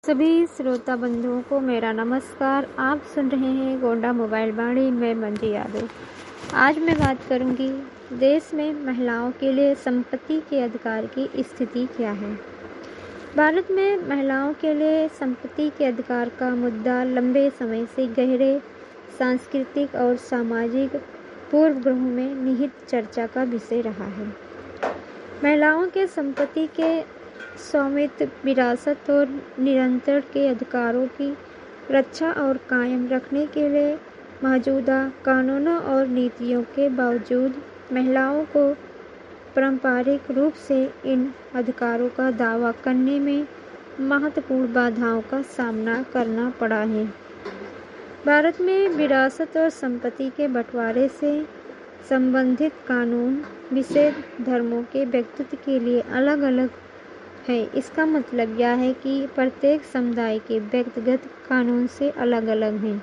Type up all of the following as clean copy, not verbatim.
सभी श्रोता बंधुओं को मेरा नमस्कार। आप सुन रहे हैं गोंडा मोबाइल वाणी में मंजी यादव। आज मैं बात करूंगी देश में महिलाओं के लिए संपत्ति के अधिकार की स्थिति क्या है। भारत में महिलाओं के लिए संपत्ति के अधिकार का मुद्दा लंबे समय से गहरे सांस्कृतिक और सामाजिक पूर्वग्रहों में निहित चर्चा का विषय रहा है। महिलाओं के संपत्ति के स्वामित्व, विरासत और नियंत्रण के अधिकारों की रक्षा और कायम रखने के लिए मौजूदा कानूनों और नीतियों के बावजूद महिलाओं को पारंपरिक रूप से इन अधिकारों का दावा करने में महत्वपूर्ण बाधाओं का सामना करना पड़ा है। भारत में विरासत और संपत्ति के बंटवारे से संबंधित कानून विशेष धर्मों के व्यक्तित्व के लिए अलग अलग है। इसका मतलब यह है कि प्रत्येक समुदाय के व्यक्तिगत कानून से अलग अलग हैं।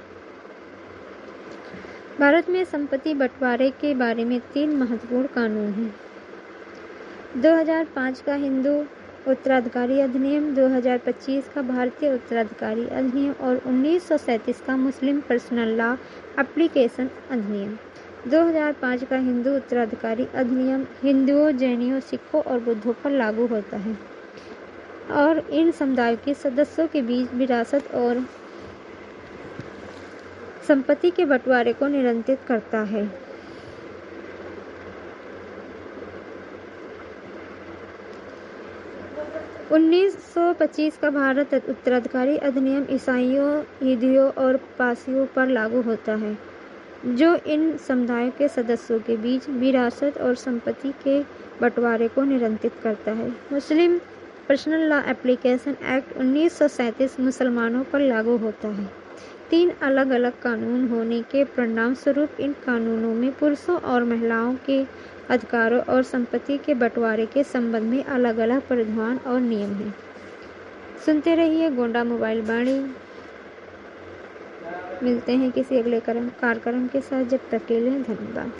भारत में संपत्ति बंटवारे के बारे में 3 महत्वपूर्ण कानून हैं। 2005 का हिंदू उत्तराधिकारी अधिनियम, 2025 का भारतीय उत्तराधिकारी अधिनियम और 1937 का मुस्लिम पर्सनल लॉ एप्लीकेशन अधिनियम। 2005 का हिंदू उत्तराधिकारी अधिनियम हिंदुओं, जैनियों, सिखों और बुद्धों पर लागू होता है और इन समुदायों के सदस्यों के बीच विरासत और संपत्ति के बंटवारे को नियंत्रित करता है। उन्नीस का भारत उत्तराधिकारी अधिनियम ईसाइयों, यहूदियों और पारसियों पर लागू होता है, जो इन समुदायों के सदस्यों के बीच विरासत और संपत्ति के बंटवारे को नियंत्रित करता है। Muslim personal law application act 1937 मुसलमानों पर लागू होता है। 3 अलग अलग कानून होने के परिणाम स्वरूप इन कानूनों में पुरुषों और महिलाओं के अधिकारों और संपत्ति के बंटवारे के संबंध में अलग अलग प्रावधान और नियम हैं। सुनते रहिए गोंडा मोबाइल वाणी। मिलते हैं किसी अगले कार्यक्रम के साथ। जब तक के लिए धन्यवाद।